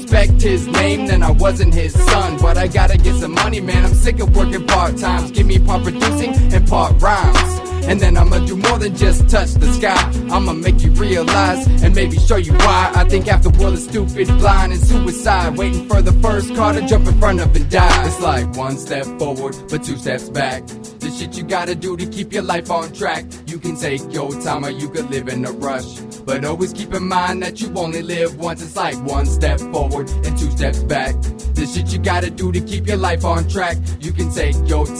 respect his name, then I wasn't his son. But I gotta get some money, man, I'm sick of working part-times. Give me part producing and part rhymes, and then I'ma do more than just touch the sky. I'ma make you realize and maybe show you why I think half the world is stupid, blind, and suicide, waiting for the first car to jump in front of and die. It's like one step forward, but two steps back. The shit you gotta do to keep your life on track. You can take your time or you could live in a rush, but always keep in mind that you only live once. It's like one step forward and two steps back. The shit you gotta do to keep your life on track. You can take your